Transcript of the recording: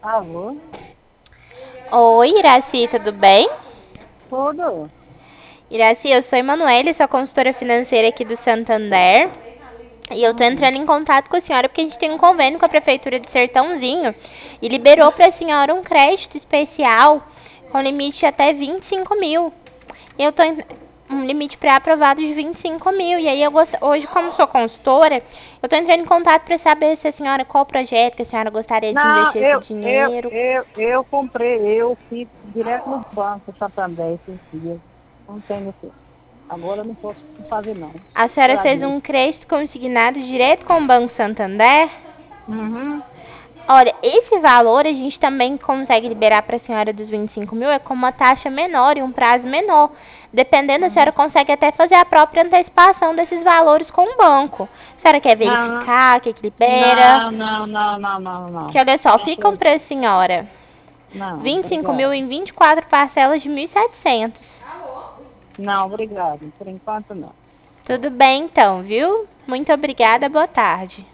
Alô? Oi, Iraci, tudo bem? Tudo? Iraci, eu sou Emanuele, sou consultora financeira aqui do Santander. E eu tô Hum. entrando em contato com a senhora porque a gente tem um convênio com a Prefeitura de Sertãozinho e liberou pra senhora um crédito especial com limite de até 25 mil. Eu tô um limite pré-aprovado de 25 mil. E aí hoje, como sou consultora, eu tô entrando em contato para saber se a senhora, qual projeto que a senhora gostaria de Não, investir esse dinheiro. eu comprei, eu fiz direto no banco Santander esses dias. Não tenho esse. Agora eu não posso fazer, não. A senhora fez Agradeço. um crédito consignado direto com o Banco Santander? Uhum. Olha, esse valor a gente também consegue liberar para a senhora dos 25 mil, é com uma taxa menor e um prazo menor. Dependendo, a senhora Uhum. consegue até fazer a própria antecipação desses valores com o banco. A senhora quer Não, verificar o que libera? não, não, não, não, não, não. Que olha só, ficam Deixa. para a senhora Não, 25 mil obrigado. em 24 parcelas de 1.700. Não, obrigado. Por enquanto, não. Tudo bem então, viu? Muito obrigada, boa tarde.